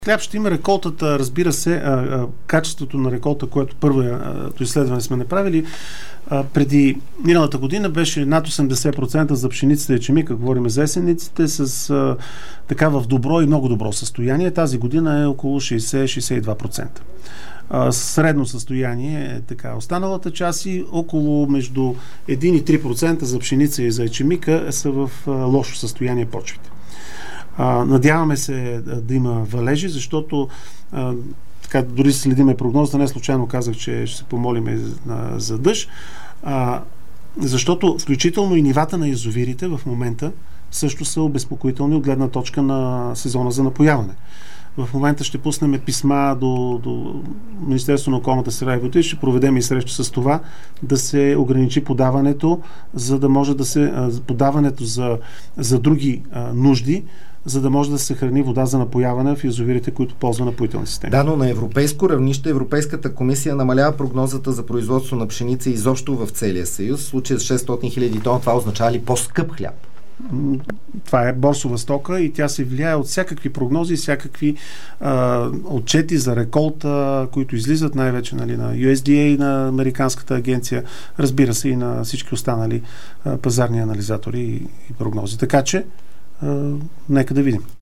Хляб ще има реколтата, разбира се, качеството на реколта, което първото изследване сме направили, преди миналата година беше над 80% за пшеницата и ечемика, говорим за есенниците, с така в добро и много добро състояние. Тази година е около 60-62%. Средно състояние е така. Останалата част и около между 1 и 3% за пшеница и за ечемика са в лошо състояние почвите. Надяваме се да има валежи, защото така, дори следиме прогнозата, не случайно казах, че ще се помолим за дъжд, защото включително и нивата на язовирите в момента също са обезпокоителни от гледна точка на сезона за напояване. В момента ще пуснем писма до Министерството на околната среда и водите и ще проведем и среща с това да се ограничи подаването, за да може да се подаването за други нужди, за да може да се съхрани вода за напояване в язовирите, които ползва напоителни системи. Да, но на европейско равнище Европейската комисия намалява прогнозата за производство на пшеница изобщо в целия съюз. В случая с 600 хиляди тона, това означава ли по-скъп хляб? Това е борсова стока и тя се влияе от всякакви прогнози, всякакви отчети за реколта, които излизат най-вече на USDA, на Американската агенция, разбира се и на всички останали пазарни анализатори и прогнози. Така че, нека да видим.